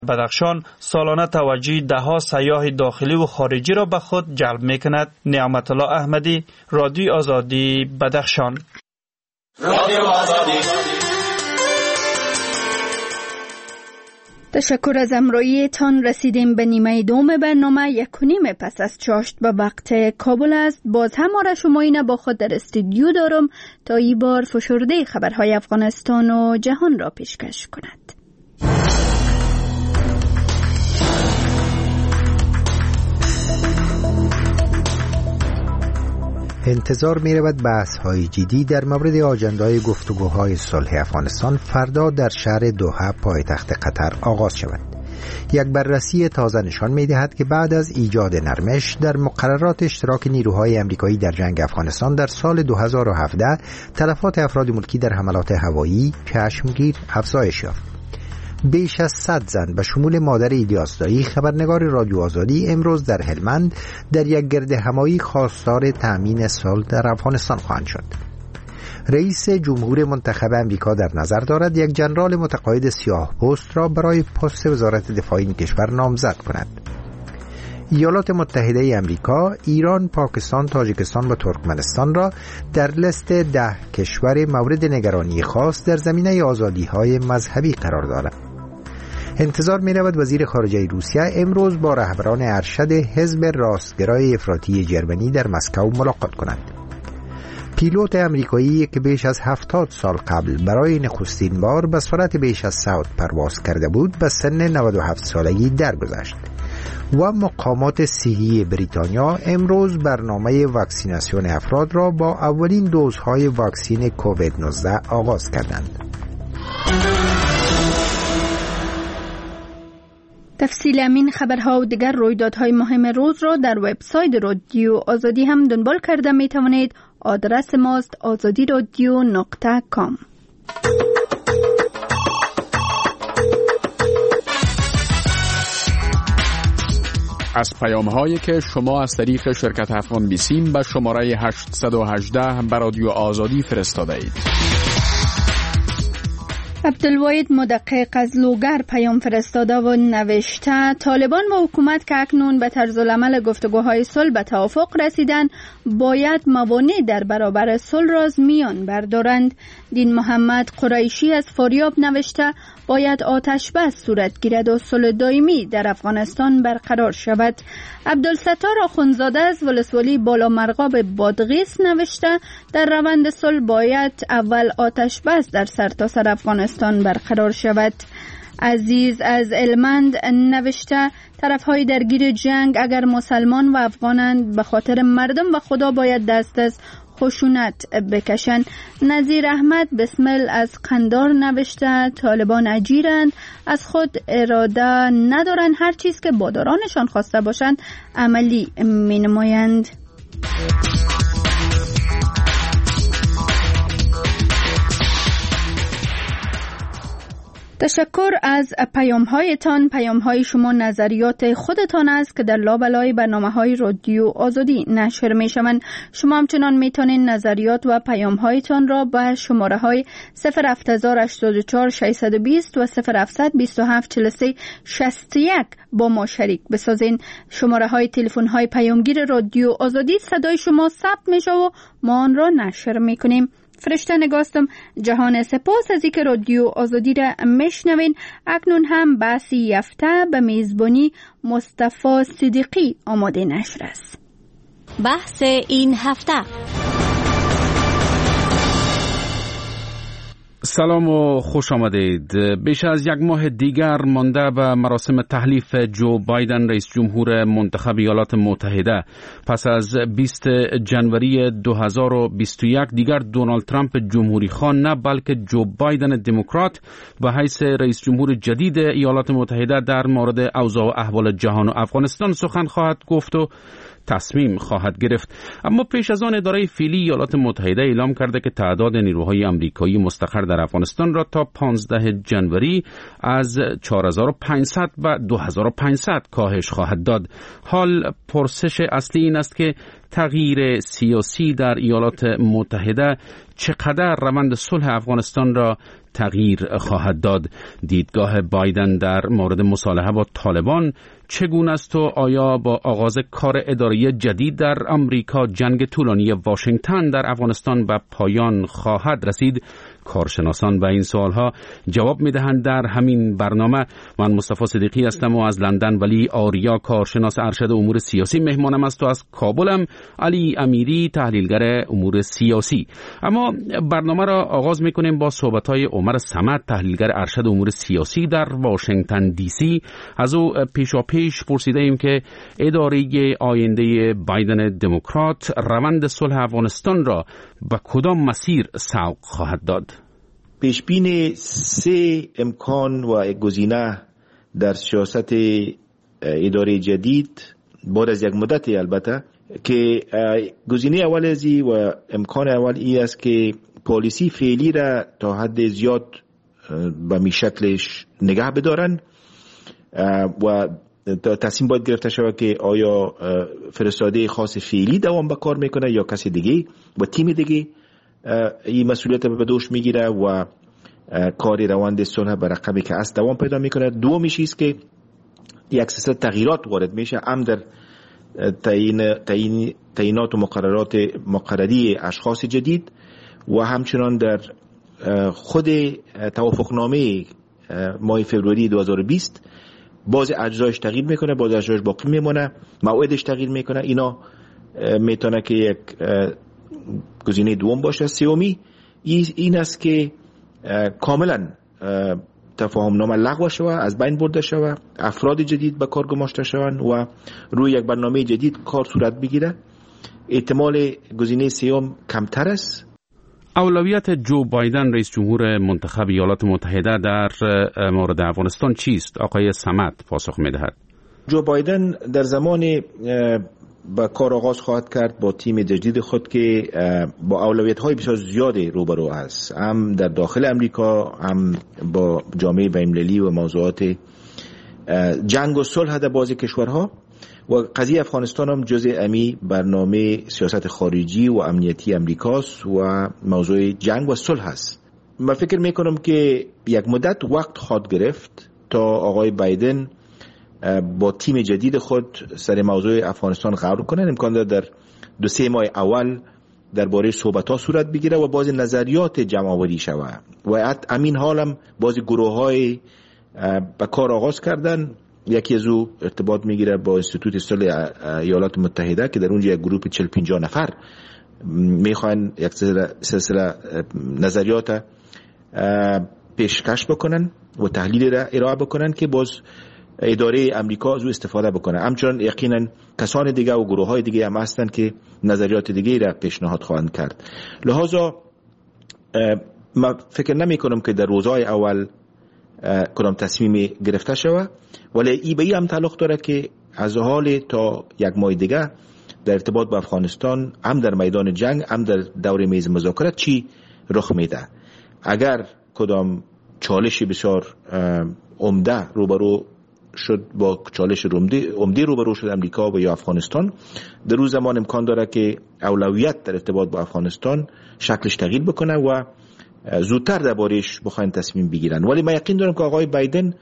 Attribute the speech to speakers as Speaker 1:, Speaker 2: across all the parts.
Speaker 1: بدخشان سالانه توجه دهها سیاح داخلی و خارجی را به خود جلب می‌کند. نعمت الله احمدی، رادیو آزادی، بدخشان.
Speaker 2: رادیو آزادی.
Speaker 3: تشکر از همراهیتان. رسیدیم به نیمه دوم برنامه. 1:30 پس از چاشت به وقت کابل است. باز هم را شما اینه با خود در استودیو دارم تا این بار فشرده خبرهای افغانستان و جهان را پیشکش کند.
Speaker 4: انتظار می رود بحث های جدی در مورد آجندای گفتگوهای صلح افغانستان فردا در شهر دوحه پایتخت قطر آغاز شود. یک بررسی تازه نشان می دهد که بعد از ایجاد نرمش در مقررات اشتراک نیروهای امریکایی در جنگ افغانستان در سال 2017 تلفات افراد ملکی در حملات هوایی چشمگیر افزایش یافت. بیش از 100 زن به شمول مادر ایلیاس دایی خبرنگار رادیو آزادی امروز در هلمند در یک گرد همایی خواستار تأمین صلح در افغانستان خواهند شد. رئیس جمهور منتخب امریکا در نظر دارد یک ژنرال متقاعد سیاه‌پوست را برای پست وزارت دفاع این کشور نامزد کند. ایالات متحده امریکا، ایران، پاکستان، تاجیکستان و ترکمنستان را در لیست 10 کشور مورد نگرانی خاص در زمینه آزادی‌های مذهبی قرار دارد. انتظار می‌رود وزیر خارجه روسیه امروز با رهبران ارشد حزب راستگرای افراطی جرمنی در مسکو ملاقات کند. پیلوت امریکایی که بیش از 70 سال قبل برای نخستین بار به سرعت بیش از صوت پرواز کرده بود به سن 97 سالگی درگذشت. و مقامات صحی بریتانیا امروز برنامه واکسیناسیون افراد را با اولین دوزهای واکسین کووید 19 آغاز کردند.
Speaker 3: تفصیل همین خبرها و دیگر رویدادهای مهم روز را در وبسایت رادیو آزادی هم دنبال کرده می توانید. آدرس ماست azadiradio.com.
Speaker 5: از پیام‌هایی که شما از طریق شرکت افغان بیسیم به شماره 818 به رادیو آزادی فرستاده اید.
Speaker 3: عبدالواحد مدقق از لوگر پیام فرستاده و نوشته طالبان و حکومت که اکنون به طرز العمل گفتگوهای صلح به توافق رسیدن باید موانع در برابر صلح را از میان بردارند. دین محمد قریشی از فاریاب نوشته باید آتش بس صورت گیرد و صلح دائمی در افغانستان برقرار شود. عبدالستار آخوندزاده از ولسوالی بالا مرغاب بادغیس نوشته در روند صلح باید اول آتش بس در سرتاسر افغانستان برقرار شود. عزیز از المند نوشته طرفهای درگیر جنگ اگر مسلمان و افغانند به خاطر مردم و خدا باید دست از خشونت بکشن. نظیر احمد بسمل از قندار نوشته طالبان اجیرند، از خود اراده ندارند، هر چیز که بادارانشان خواسته باشند عملی می نمایند. تشکر از پیام‌هایتان. پیام‌های شما نظریات خودتان است که در لابلای برنامه‌های رادیو آزادی نشر می‌شوند. شما همچنان می‌توانید نظریات و پیام‌هایتان را به شماره‌های 08084 620 و 0727 43 61 با ما شریک بسازین. شماره‌های تلفن‌های پیامگیر رادیو آزادی صدای شما ثبت میشه و ما آن را نشر می‌کنیم. فرشته نگاستم. جهان سپاس از اینکه رادیو آزادی را میشنوین. اکنون هم بحث یافته به میزبانی مصطفی صدیقی آماده نشر است.
Speaker 6: بحث این هفته.
Speaker 5: سلام و خوش آمدید. بیش از یک ماه دیگر مانده به مراسم تحلیف جو بایدن رئیس جمهور منتخب ایالات متحده. پس از 20 جنوری 2021 دیگر دونالد ترامپ جمهوری خواه نه بلکه جو بایدن دموکرات به حیث رئیس جمهور جدید ایالات متحده در مورد اوضاع و احوال جهان و افغانستان سخن خواهد گفت و تصمیم خواهد گرفت. اما پیش از آن اداره فیلی ایالات متحده اعلام کرده که تعداد نیروهای آمریکایی مستقر در افغانستان را تا 15 جنوری از 4500 به 2500 کاهش خواهد داد. حال پرسش اصلی این است که تغییر سیاسی در ایالات متحده چقدر روند صلح افغانستان را تغییر خواهد داد. دیدگاه بایدن در مورد مصالحه با طالبان چگونه است و آیا با آغاز کار اداری جدید در آمریکا جنگ طولانی واشنگتن در افغانستان به پایان خواهد رسید؟ کارشناسان به این سوالها جواب میدهند در همین برنامه. من مصطفی صدیقی هستم و از لندن ولی آریا کارشناس ارشد امور سیاسی مهمانم است و از کابلم علی امیری تحلیلگر امور سیاسی. اما برنامه را آغاز میکنیم با صحبت‌های عمر صمد تحلیلگر ارشد امور سیاسی در واشنگتن دی سی. از او پیش پرسیده ایم که اداره آینده بایدن دموکرات روند صلح افغانستان را به کدام مسیر سوق خواهد داد؟
Speaker 7: پیشبین 3 امکان و گزینه در سیاست اداره جدید بعد از یک مدت البته که گزینه اول ازی و امکان اول ای است که پالیسی فعلی را تا حد زیاد به می شکلش نگه بدارن و تصمیم باید گرفته شود که آیا فرستاده خاص فعلی دوام به کار میکنه یا کسی دیگه و تیم دیگه این مسئولیت به دوش میگیره و کاری روند صلح به رقمی که است دوام پیدا میکنه. دومیش است که یک سلسله تغییرات وارد میشه هم در تعیینات و مقرری اشخاص جدید و همچنان در خود توافقنامه ماه فوریه 2020 باز اجزایش تغییر میکنه، باز اجزایش باقی میمونه، موعدش تغییر میکنه. اینا میتونه که یک گزینه دوم باشه. سومی این است که کاملا تفاهمنامه لغو شود، از بین برده شود، افراد جدید به کار گماشته شوند و روی یک برنامه جدید کار صورت بگیره. احتمال گزینه سوم کمتر است.
Speaker 5: اولویت جو بایدن رئیس جمهور منتخب ایالات متحده در مورد افغانستان چیست؟ آقای صمد پاسخ میدهد.
Speaker 7: جو بایدن در زمان با کار آغاز خواهد کرد با تیم جدید خود که با اولویت‌های بسیار زیادی روبرو است، هم در داخل امریکا هم با جامعه بین‌المللی و موضوعات جنگ و صلح در بعضی کشورها و قضیه افغانستان هم جزء امی برنامه سیاست خارجی و امنیتی امریکاست و موضوع جنگ و صلح است. من فکر میکنم که یک مدت وقت خواهد گرفت تا آقای بایدن با تیم جدید خود سر موضوع افغانستان غور کنن. امکان داره در 2-3 ماه اول درباره صحبت‌ها صورت بگیره و بعضی نظریات جمع آوری شود و همین حالم بعضی گروه‌های به کار آغاز کردن. یکی از او ارتباط میگیره با انستیتوت صلح ایالات متحده که در اونجا یک گروه 40-50 نفر میخوان یک سلسله نظریات پیشکش بکنن و تحلیل را ارائه بکنن که باز اداره امریکا از او استفاده بکنه. همچنان یقینا کسان دیگه و گروه های دیگه هم هستن که نظریات دیگه را پیشنهاد خواهند کرد. لحاظا من فکر نمی کنم که در روزهای اول کدام تصمیم گرفته شود، ولی ای به ای هم تعلق داره که از حال تا یک ماه دیگه در ارتباط با افغانستان هم در میدان جنگ هم در دور میز مذاکرات چی رخ میده. اگر کدام چالش بسیار عمده روبرو شد با چالش عمده روبرو شد امریکا و یا افغانستان، در روز زمان امکان داره که اولویت در ارتباط با افغانستان شکلش تغییر بکنه و زودتر دربارش بخواین تصمیم بگیرن. ولی من یقین دارم که آقای بایدن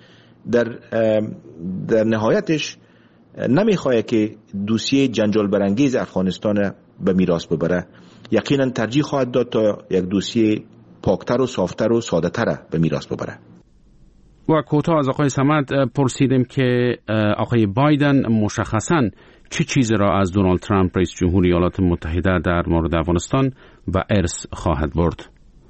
Speaker 7: در نهایتش نمیخواد که دوسیه جنجال برانگیز افغانستان به میراث ببره. یقینا ترجیح خواهد داد تا یک دوسیه پاکتر و صافتر و ساده‌تر به میراث ببره.
Speaker 5: و کوتاه از آقای صمد پرسیدیم که آقای بایدن مشخصاً چه چیزی را از دونالد ترامپ رئیس جمهور ایالات متحده در مورد افغانستان و ارث خواهد برد.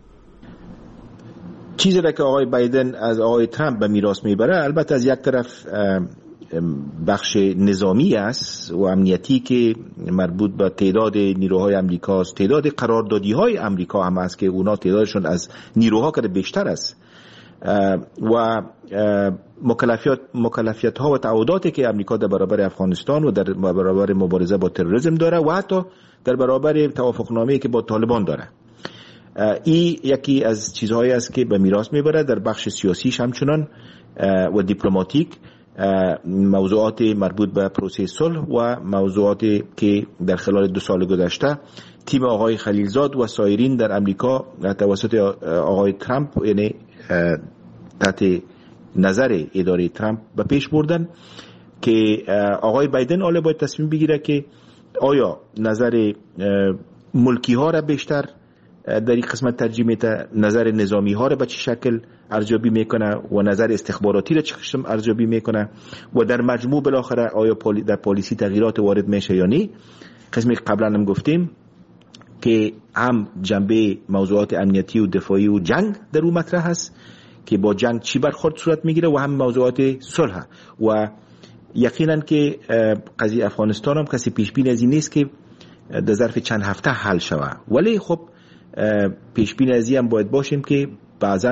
Speaker 7: چیزی را که آقای بایدن از آقای ترامپ به میراث میبره البته از یک طرف بخش نظامی است و امنیتی که مربوط به تعداد نیروهای امریکاست، تعداد قراردادی‌های امریکا هم است که اونا تعدادشون از نیروها که بیشتر است و مکلفیت‌ها و تعهداتی که امریکا در برابر افغانستان و در برابر مبارزه با تروریسم داره و حتی در برابر توافقنامه‌ای که با طالبان داره. این یکی از چیزهایی است که به میراث میبره. در بخش سیاسیش همچنان و دیپلماتیک موضوعات مربوط به پروسه صلح و موضوعاتی که در خلال 2 سال گذشته تیم آقای خلیلزاد و سایرین در امریکا توسط آقای ترامپ یعنی تحت نظر اداره ترامپ به پیش بردن که آقای بایدن حالا باید تصمیم بگیره که آیا نظر ملکی ها را بیشتر در این قسمت ترجیح میده، نظر نظامی ها را به چه شکل ارزیابی میکنه و نظر استخباراتی را چه قسم ارزیابی میکنه و در مجموع بالاخره آیا در پالیسی تغییرات وارد میشه یا نه. قسمی قبلا هم گفتیم که هم جنبه موضوعات امنیتی و دفاعی و جنگ در اون مطرح هست که با جنگ چی برخورد صورت میگیره و هم موضوعات صلح و یقینا که قضیه افغانستان هم کسی پیش بینی از این نیست که در ظرف چند هفته حل شود، ولی خب پیش بینی از این هم باید باشیم که بعضا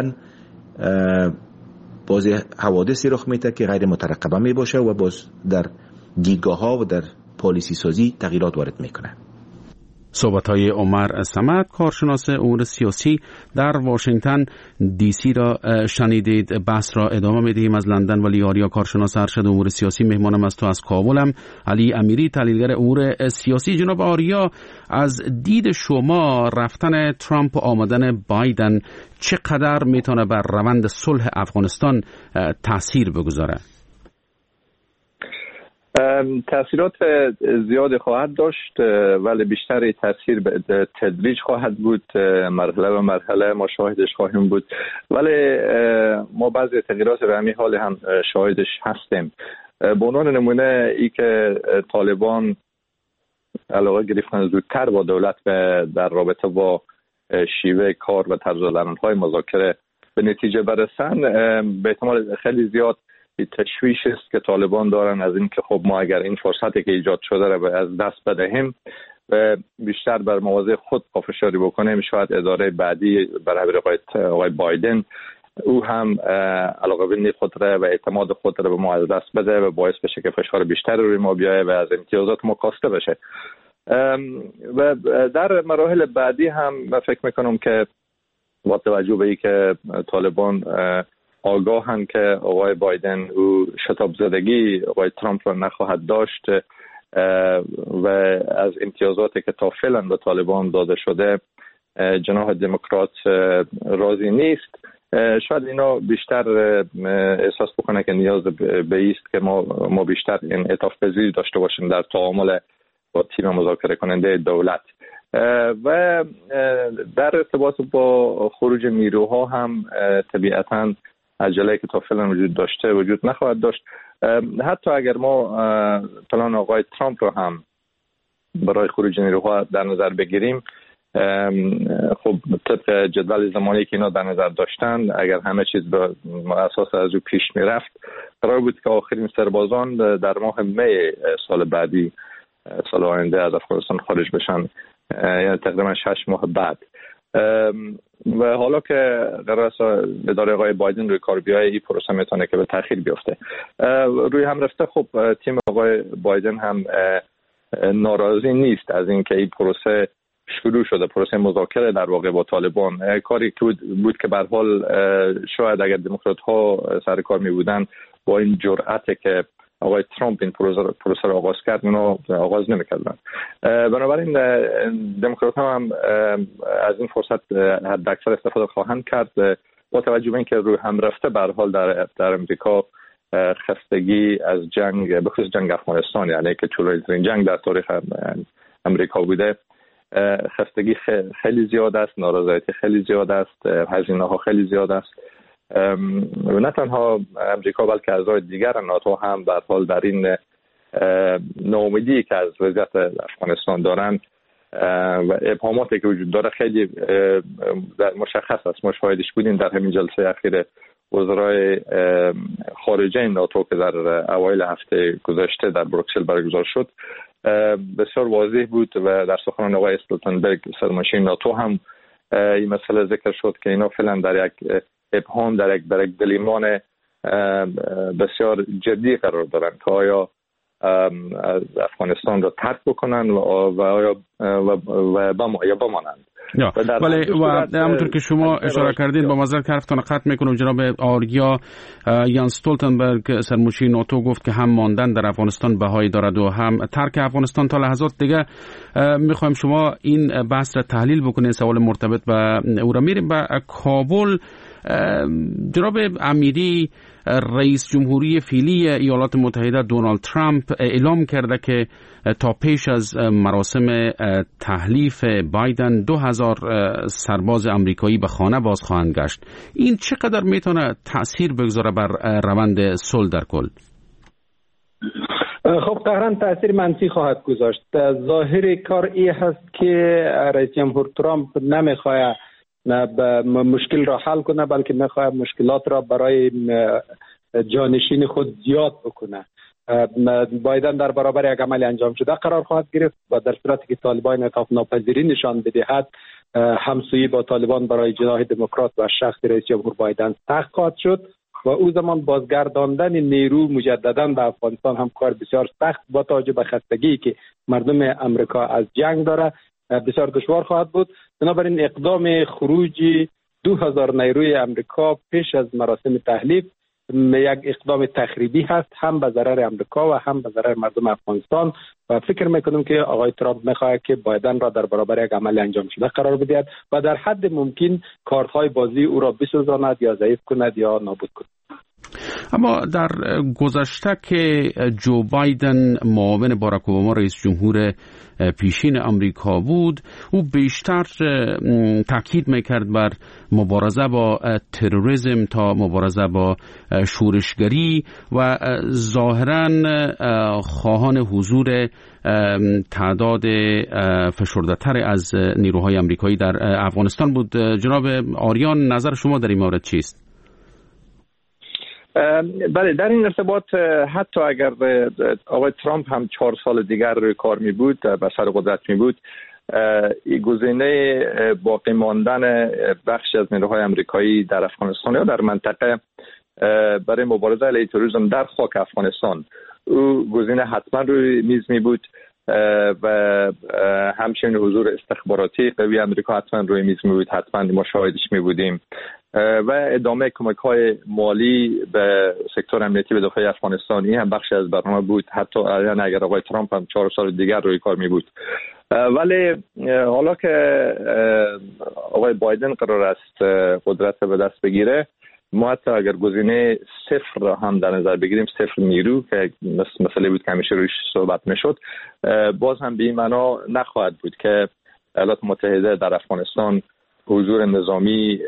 Speaker 7: باز حوادثی رخ میده که غیر مترقبه می باشه و باز در دیدگاه ها و در پالیسی سازی تغییرات وارد میکنه.
Speaker 5: صحبت‌های عمر صمد، کارشناس امور سیاسی در واشنگتن دی سی را شنیدید. بحث را ادامه می‌دهیم از لندن. ولی آریا، کارشناس ارشد امور سیاسی، مهمانم است. تو از کابل هم علی امیری، تحلیلگر امور سیاسی. جناب آریا، از دید شما رفتن ترامپ و آمدن بایدن چقدر میتونه بر روند صلح افغانستان تاثیر بگذاره؟
Speaker 8: تأثیرات زیاد خواهد داشت، ولی بیشتر تأثیر به تدریج خواهد بود. مرحله به مرحله ما شاهدش خواهیم بود، ولی ما بعضی تغییرات به همین حال هم شاهدش هستیم. به عنوان نمونه ای که طالبان علاقه گرفتن زودتر با دولت در رابطه با شیوه کار و طرز العمل‌های مذاکره به نتیجه برسن، به احتمال خیلی زیاد تشویش است که طالبان دارن از این که خب ما اگر این فرصتی که ایجاد شده را از دست بدهیم و بیشتر بر مواضع خود پافشاری بکنیم، شاید اداره بعدی برای آقای بایدن او هم علاقه خود را و اعتماد خود را به ما از دست بده و باعث بشه که فشار بیشتر روی ما بیایه و از امتیازات ما کاسته بشه. و در مراحل بعدی هم من فکر میکنم که با توجه به اینکه طالبان آگاهن که آقای بایدن او شتاب زدگی آقای ترامپ را نخواهد داشت و از امتیازاتی که تا فعلا به طالبان داده شده جناح دموکرات راضی نیست، شاید اینا بیشتر احساس بکنه که نیاز به است که ما بیشتر انعطاف پذیری داشته باشیم در تعامل با تیم مذاکره کننده دولت. و در ارتباط با خروج نیروها هم طبیعتاً عجله که تا فعلا وجود داشته وجود نخواهد داشت. حتی اگر ما پلان آقای ترامپ رو هم برای خروج نیروها در نظر بگیریم، خب طبق جدول زمانی که اینا در نظر داشتن، اگر همه چیز به اساس از او پیش میرفت، قرار بود که آخرین سربازان در ماه می سال بعدی، سال آینده، از افغانستان خارج بشن، یعنی تقریبا 6 ماه بعد. و حالا که قرار است اداره آقای بایدن روی کار بیایه، این پروسه میتونه که به تأخیر بیفته. روی هم رفته خب تیم آقای بایدن هم ناراضی نیست از اینکه این پروسه شروع شده، پروسه مذاکره در واقع با طالبان. کاری که بود که به هر حال شاید اگر دموکرات ها سر کار می بودن با این جرأتی که آقای ترامپ این پروسه رو آغاز کرد، اونو آغاز نمی‌کردن. بنابراین دموکرات ها هم از این فرصت حداکثر استفاده خواهند کرد، با توجه به اینکه روی هم رفته به هر حال در امریکا خستگی از جنگ، به خصوص جنگ افغانستان، یعنی که طولانی‌ترین جنگ در تاریخ امریکا بوده، خستگی خیلی زیاد است، نارضایتی خیلی زیاد است، هزینه‌ها خیلی زیاد است. و نه تنها امریکا بلکه اعضای دیگر ناتو هم به هر حال در این ناامیدی که از وضعیت افغانستان دارن و ابهاماتی که وجود داره خیلی مشخص است. ما شاهدش بودیم در همین جلسه اخیر وزرای خارجه ناتو که در اوایل هفته گذشته در بروکسل برگزار شد، بسیار واضح بود و در سخنان آقای استولتنبرگ سرمنشین ناتو هم این مسئله ذکر شد که اینا فعلا در یک ابهام، در یک دلیمان بسیار جدی قرار دارن که آیا افغانستان را ترک بکنن و آیا بمانند.
Speaker 5: ولی همونطور که شما اشاره کردین، با معذرت حرفتان قطع میکنم، جناب آریا، یانس استولتنبرگ سرمنشین ناتو گفت که هم ماندن در افغانستان بهایی دارد و هم ترک افغانستان تا لحظات دیگه. میخوایم شما این بحث را تحلیل بکنین. سوال مرتبط به او را میریم به کابل. جناب امیری، رئیس جمهوری فعلی ایالات متحده دونالد ترامپ اعلام کرده که تا پیش از مراسم تحلیف بایدن 2000 سرباز امریکایی به خانه باز خواهند گشت. این چقدر میتونه تأثیر بگذاره بر روند صلح در کل؟
Speaker 9: خب قطعاً تأثیر منفی خواهد گذاشت. ظاهر کار این هست که رئیس جمهور ترامپ نمیخواد مشکل را حل کنه، بلکه میخواد مشکلات را برای جانشین خود زیاد بکنه. بایدن در برابر یک عمل انجام شده قرار خواهد گرفت و در صورتی که طالبان انعطاف ناپذیری نشان بدهد، همسویی با طالبان برای جناح دموکرات و شخص رئیس جمهور بایدن سخت خواهد شد و او زمان بازگرداندن نیرو مجددا به افغانستان هم کار بسیار سخت با توجه به خستگی که مردم امریکا از جنگ داره بسیار دشوار خواهد بود. بنابراین اقدام خروج 2000 نیروی امریکا پیش از مراسم تحلیف یک اقدام تخریبی هست، هم به ضرر امریکا و هم به ضرر مردم افغانستان و فکر میکنم که آقای ترامپ میخواهد که بایدن را در برابر یک عمل انجام شده قرار بدهد و در حد ممکن کارت‌های بازی او را بسوزاند یا ضعیف کند یا نابود کند.
Speaker 5: اما در گذشته که جو بایدن معاون باراک اوباما رئیس جمهور پیشین امریکا بود، او بیشتر تاکید میکرد بر مبارزه با تروریسم تا مبارزه با شورشگری و ظاهراً خواهان حضور تعداد فشرده‌تر از نیروهای امریکایی در افغانستان بود. جناب آریان، نظر شما در این مورد چیست؟
Speaker 8: بله، در این ارتباط حتی اگر آقای ترامپ هم 4 سال دیگر روی کار می بود، به سر قدرت می بود، گزینه باقی ماندن بخشی از نیروهای امریکایی در افغانستان یا در منطقه برای مبارزه علیه تروریسم در خاک افغانستان، او گزینه حتما روی میز می بود و همچنین حضور استخباراتی قوی امریکا حتما روی میز می بود، حتما ما شاهدش می بودیم و ادامه کمک‌های مالی به سکتور امنیتی و دفاعی افغانستانی هم بخشی از برنامه بود، حتی اگر آقای ترامپ هم 4 سال دیگر روی کار می بود. ولی حالا که آقای بایدن قرار است قدرت به دست بگیره، ما حتی اگر گزینه 0 را هم در نظر بگیریم، 0 نیرو که مسئله بود که همیشه رویش صحبت میشد، باز هم به این معنا نخواهد بود که ایالات متحده در افغانستان حضور نظامی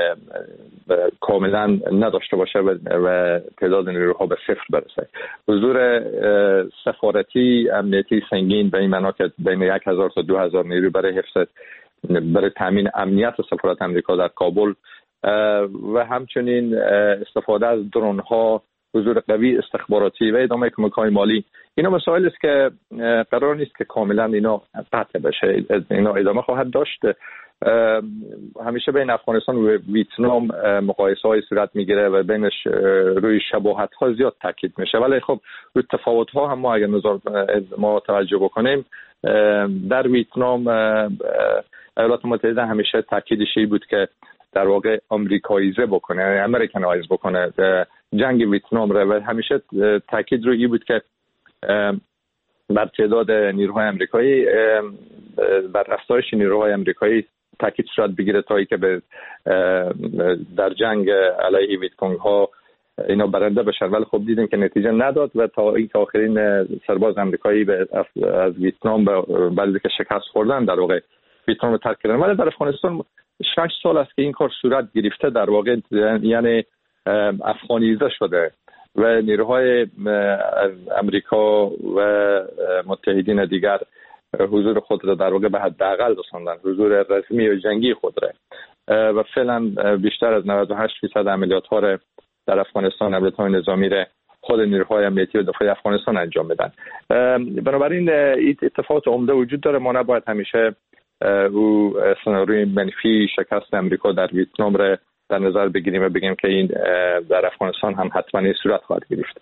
Speaker 8: کاملا نداشته باشه و تعداد نیروها به 0 برسه. حضور سفارتی امنیتی سنگین به این معنا که بین 1000 تا 2000 نیرو برای تامین امنیت سفارت امریکا در کابل و همچنین استفاده از درون ها، حضور قوی استخباراتی و ادامه کمک‌های مالی، اینا مسائل است که قرار نیست که کاملا اینا قطع بشه، اینا ادامه خواهد داشت. همیشه بین افغانستان و ویتنام مقایسه‌های صورت میگیره و بینش روی شباهت‌ها زیاد تاکید میشه، ولی خب روی تفاوت‌ها هم ما اگر ما توجه بکنیم، در ویتنام ایالات متحده همیشه تاکیدش بود که در واقع آمریکاییزه بکنه، امریکنایز بکنه جنگ ویتنام را و همیشه تاکید روی بود که بر تعداد نیروهای آمریکایی، بر افزایش نیروهای آمریکایی تاکید صورت بگیره تا اینکه در جنگ علیه ویتکونگ ها اینا برنده بشن، ولی خب دیدیم که نتیجه نداد و تا اینکه آخرین سرباز آمریکایی از ویتنام بعد که شکست خوردن در واقع ویتنام رو ترک کردن. ولی در افغانستان 6 سال است که این کار صورت گرفته، در واقع یعنی افغانیزه شده و نیروهای امریکا و متحدین دیگر حضور خود را در واقع به حداقل رساندن، حضور رسمی و جنگی خود را، و فعلا بیشتر از 98% عملیات‌ها را در افغانستان، عملیات‌های نظامی را خود نیروهای امنیتی و دفاعی افغانستان انجام میدن. بنابراین این اتفاقات عمده وجود داره. ما نباید همیشه او سناریوی منفی شکست امریکا در ویتنام را در نظر بگیریم و بگیم که این در افغانستان هم حتما این صورت خواهد گرفت.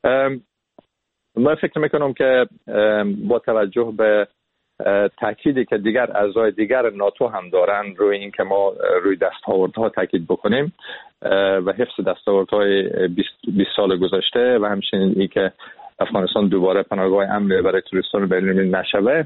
Speaker 8: من فکر میکنم که با توجه به تاکیدی که دیگر اعضای دیگر ناتو هم دارن روی این که ما روی دستاوردها تاکید بکنیم و حفظ دستاوردهای 20 سال گذشته و همچنین این که افغانستان دوباره پناهگاه امن برای توریستان بین‌المللی نشوه،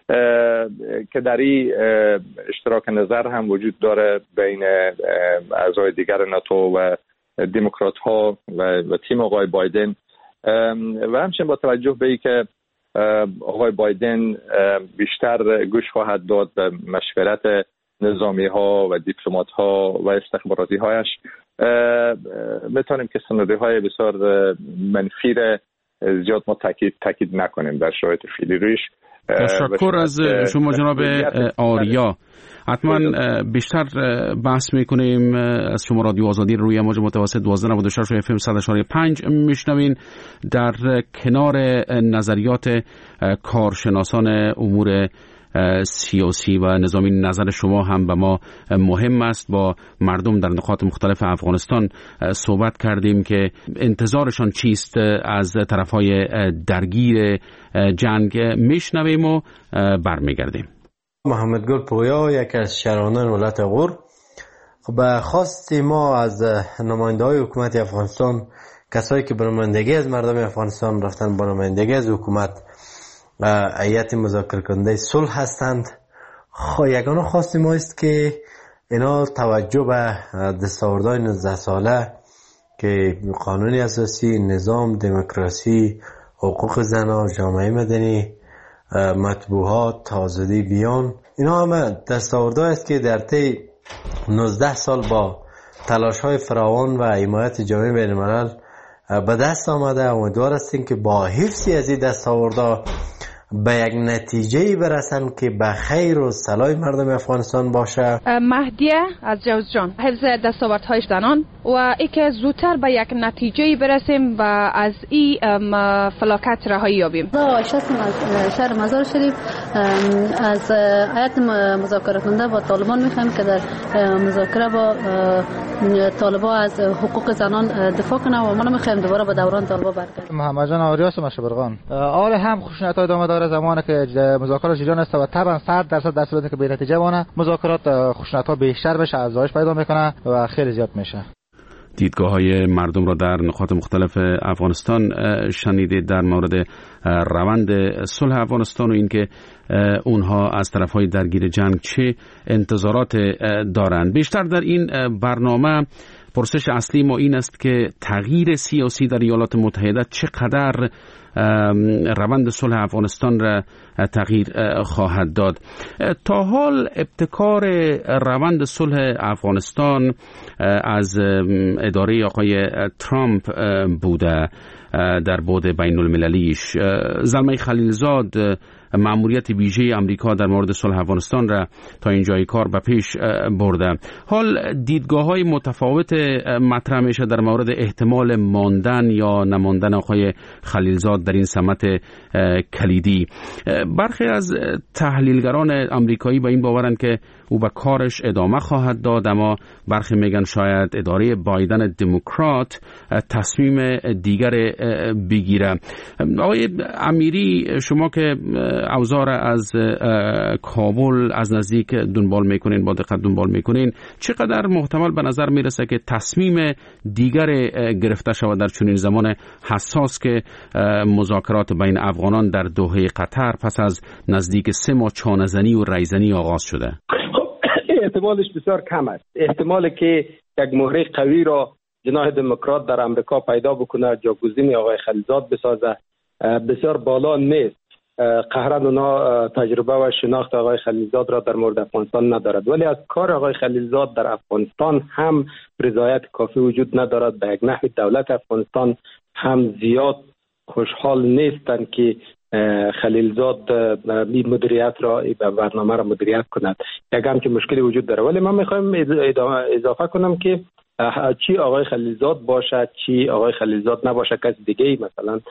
Speaker 8: که در این اشتراک نظر هم وجود داره بین اعضای دیگر ناتو و دموکرات ها و تیم آقای بایدن، و همچنین با توجه به اینکه آقای بایدن بیشتر گوش خواهد داد به مشورت نظامی ها و دیپلمات ها و استخباراتی هایش، میتونیم که سناریوهای بسیار منفی زیاد ما تاکید نکنیم در شرایط فعلی رویش.
Speaker 5: تشکر از شما جناب آریا. حتما بیشتر بحث میکنیم. از شما رادیو آزادی روی موج متوسط 1296 و FM 100.5 میشنوین. در کنار نظریات کارشناسان امور سیاسی و نظامی، نظر شما هم به ما مهم است. با مردم در نقاط مختلف افغانستان صحبت کردیم که انتظارشان چیست از طرفهای درگیر جنگ. میشنویم و برمیگردیم.
Speaker 10: محمد گل پویا، یکی از شهروندان ولایت غور. به خواست ما از نماینده‌های حکومت افغانستان، کسایی که به نمایندگی از مردم افغانستان رفتن با نمایندگی از حکومت هیئت مذاکره کننده صلح هستند، یگانه خواست ما است که اینا توجه به دستاوردهای 19 ساله که قانون اساسی، نظام، دموکراسی، حقوق زنان، جامعه مدنی، مطبوعات، آزادی بیان، اینا همه دستاوردهایی است که در طی 19 سال با تلاش‌های فراوان و حمایت جامعه بین‌الملل به دست آمده. امیدوار هستیم که با حفظ از این دستاوردها به یک نتیجه برسن که به خیر و صلاح مردم افغانستان باشه.
Speaker 11: مهدیه از جوزجان، حفظ دستاوردهای زنان و اینکه زودتر به یک نتیجه برسیم و از این فلاکت رهایی یابیم.
Speaker 12: عایشه از شهر مزار شریف از هیئت مذاکره کننده با طالبان میخوایم که در مذاکره با طالبان از حقوق زنان دفاع کنه و ما نمیخوایم دوباره به دوران طالبان برگردیم.
Speaker 13: محمد جان آریاس مشبرغان. آره هم خشونت‌ها ادامه داره زمانی که مذاکرات جریان است و طبعا 100% در صورتی که به نتیجه بونه مذاکرات خشونت‌ها بیشتر بشه، افزایش پیدا میکنه و خیلی زیاد میشه.
Speaker 5: دیدگاه‌های مردم را در نقاط مختلف افغانستان شنیدید در مورد روند صلح افغانستان و اینکه اونها از طرف‌های درگیر جنگ چه انتظارات دارند. بیشتر در این برنامه پرسش اصلی ما این است که تغییر سیاسی در ایالات متحده چقدر روند صلح افغانستان را تغییر خواهد داد. تا حال ابتکار روند صلح افغانستان از اداره آقای ترامپ بوده در بعد بین المللیش. زلمه خلیلزاد مأموریت ویژه آمریکا در مورد صلح افغانستان را تا اینجای کار به پیش برده. حال دیدگاه‌های متفاوت مطرح میشه در مورد احتمال ماندن یا نماندن آقای خلیلزاد در این سمت کلیدی. برخی از تحلیلگران آمریکایی به این باورند که او به کارش ادامه خواهد داد، اما برخی میگن شاید اداره بایدن دموکرات تصمیم دیگر بگیره. آقای امیری، شما که اوضاع از کابل از نزدیک دنبال میکنین، با دقت دنبال میکنین، چقدر محتمل به نظر میرسه که تصمیم دیگر گرفته شود در چنین زمان حساس که مذاکرات بین افغانان در دوحه قطر پس از نزدیک 3 ماه چانه‌زنی و ریزنی آغاز شده؟
Speaker 9: احتمالش بسیار کم است. احتمالی که یک مهره قوی را جناح دموکرات در امریکا پیدا بکنه، جاگزین آقای خلیلزاد بسازه، بسیار بالا نیست. قهرن اونا تجربه و شناخت آقای خلیلزاد را در مورد افغانستان ندارد، ولی از کار آقای خلیلزاد در افغانستان هم رضایت کافی وجود ندارد. به یک نحوی دولت افغانستان هم زیاد خوشحال نیستند که خلیلزاد این مدیریت را، این برنامه را مدیریت کند. یک همچین مشکلی وجود داره. ولی من میخوایم اضافه کنم که چی آقای خلیلزاد باشه چی آقای خلیلزاد نباشه، کسی دیگه ای مثلا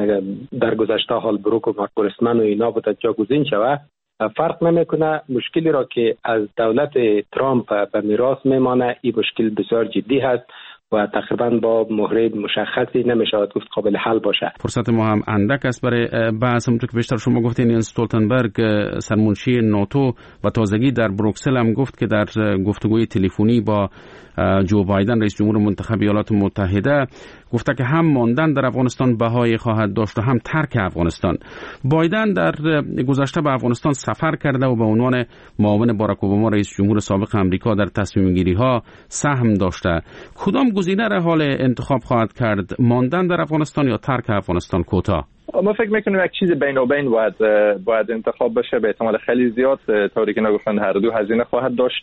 Speaker 9: در گذشته هالبروک و مارکورسمن و اینا بوده جاگزین شود، فرق نمیکنه. مشکلی را که از دولت ترامپ به میراث میمانه، این مشکل بسیار جدی هست و تقریبا با مهره مشخصی نمیشود گفت قابل حل باشه.
Speaker 5: فرصت ما هم اندک است برای بحث. همونطور که بیشتر شما گفتین، یانس استولتنبرگ سرمنشی ناتو و تازگی در بروکسل هم گفت که در گفتگوی تلفنی با جو بایدن رئیس جمهور منتخب ایالات متحده گفته که هم ماندن در افغانستان بهای خواهد داشت و هم ترک افغانستان. بایدن در گذشته به افغانستان سفر کرده و به عنوان معاون باراک اوباما رئیس جمهور سابق امریکا در تصمیم گیری ها سهم داشته. کدام گزینه را حال انتخاب خواهد کرد؟ ماندن در افغانستان یا ترک افغانستان کوتاه؟
Speaker 8: ما فکر میکنیم یک چیز بین و بین باید انتخاب بشه. به احتمال خیلی زیاد طوری که نگفتن هر دو هزینه خواهد داشت.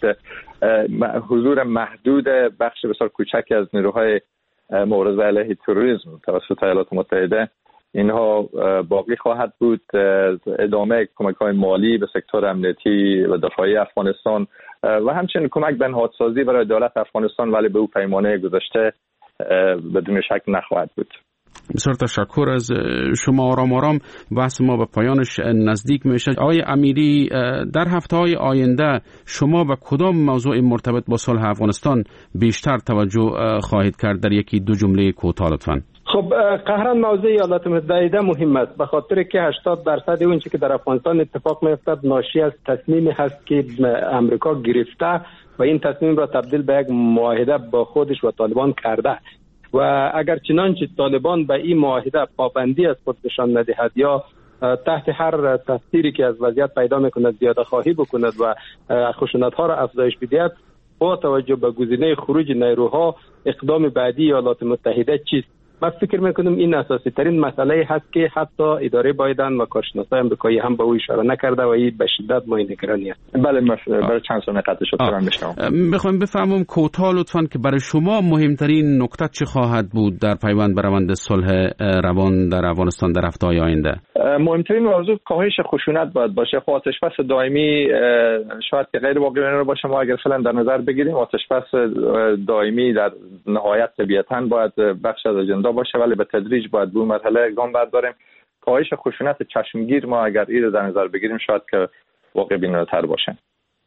Speaker 8: حضور محدود بخش بسیار کوچکی از نیروهای مبارزه علیه تروریسم توسط ایالات متحده اینها باقی خواهد بود. ادامه کمک‌های مالی به سکتور امنیتی و دفاعی افغانستان و همچنین کمک به نهادسازی برای دولت افغانستان، ولی به او پیمانه گذشته بدون شک نخواهد بود.
Speaker 5: بسیار تشکر از شما. آرام بحث ما به پایانش نزدیک میشه. آقای امیری، در هفته‌های آینده شما به کدام موضوع مرتبط با صلح افغانستان بیشتر توجه خواهید کرد؟ در یکی دو جمله کوتاه لطفاً.
Speaker 9: خب قهران موضوع ایالات متحده مهم است، به خاطر که 80% اون چیزی که در افغانستان اتفاق میافتد ناشی از تصمیمی هست که امریکا گرفته و این تصمیم را تبدیل به یک معاهده با خودش و طالبان کرده و اگر چنانچه طالبان به این معاهده پابندی از خود نشان ندهد یا تحت هر تفسیری که از وضعیت پیدا میکند زیاده خواهی بکند و خشونت‌ها را افزایش بدهد، با توجه به گزینه خروج نیروها اقدام بعدی ایالات متحده چیست؟ من فکر میکنم این اساسی ترین مسئله هست که حتی اداره بایدن و کارشناسای آمریکایی هم به او اشاره نکرده و این به شدت مایه نگرانی است.
Speaker 8: بله، برای چند ثانیه قطع شد
Speaker 5: میخوام بفهمم کوتاه لطفاً که برای شما مهمترین نکته چه خواهد بود در پیوند به روند صلح روان در افغانستان در هفته‌های آینده؟
Speaker 8: مهمترین موضوع کاهش خشونت باید باشه. خب آتش‌بس دائمی شاید که غیر واقعی باشه، ما اگر فعلا در نظر بگیریم آتش‌بس دائمی در نهایت طبیعتاً باید بخش از اجندا باشه، ولی به تدریج باید به مرحله اقدام برداریم. کاهش خشونت چشمگیر ما اگر این رو در نظر بگیریم شاید که واقع بینانه‌تر باشه.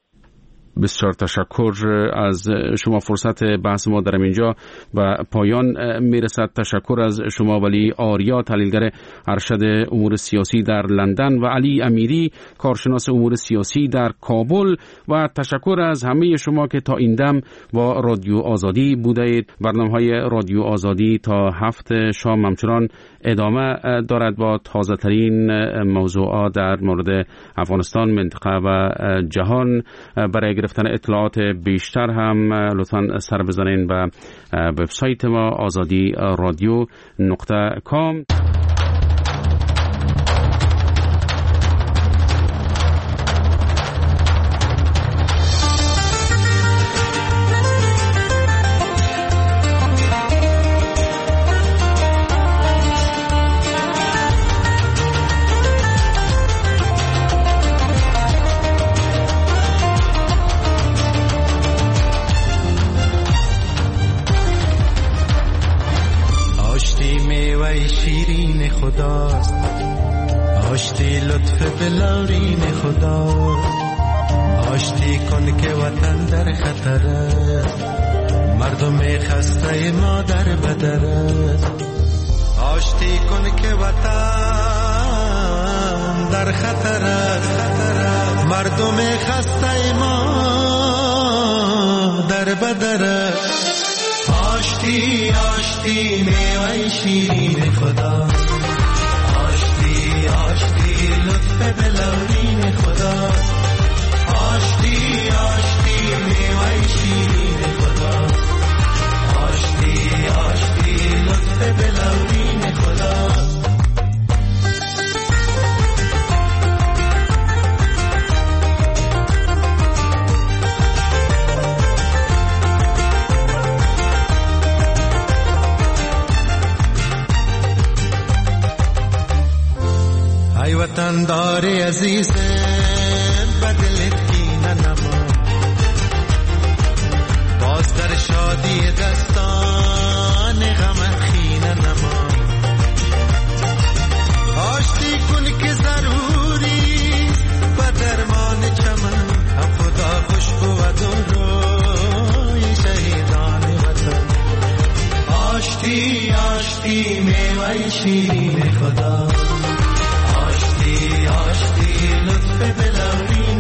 Speaker 5: بسیار تشکر از شما. فرصت بحث ما در اینجا و پایان میرسد. تشکر از شما ولی آریا، تحلیلگر ارشد امور سیاسی در لندن و علی امیری، کارشناس امور سیاسی در کابل و تشکر از همه شما که تا این دم با رادیو آزادی بودید. برنامه‌های رادیو آزادی تا 7 شام همچنان ادامه دارد با تازه ترین موضوعات در مورد افغانستان، منطقه و جهان. برای گرفتن اطلاعات بیشتر هم لطفاً سر بزنین به وبسایت ما azadi.radio.com.
Speaker 14: آشتی لطف بلارین خدا، آشتی کن که وطن در خطر است، مردم خسته ما در بدر است. آشتی کن که وطن در خطر است، مردم خسته ما در بدر است. آشتی آشتی میوه شیرین خدا، آشتی لطف بلورین خدا، آشتی آشتی میوه شیرین خدا، آشتی آشتی لطف بلورین خدا. ای وطن داری عزیز بدل کینه نما، باز در شادی دستان غم خینه نما. آشتی کن که ضروری و درمان چمن، هم خدا خوشبو و روی شهیدان وطن. آشتی آشتی میوه شیرین خدا، آشتی لطف بلورین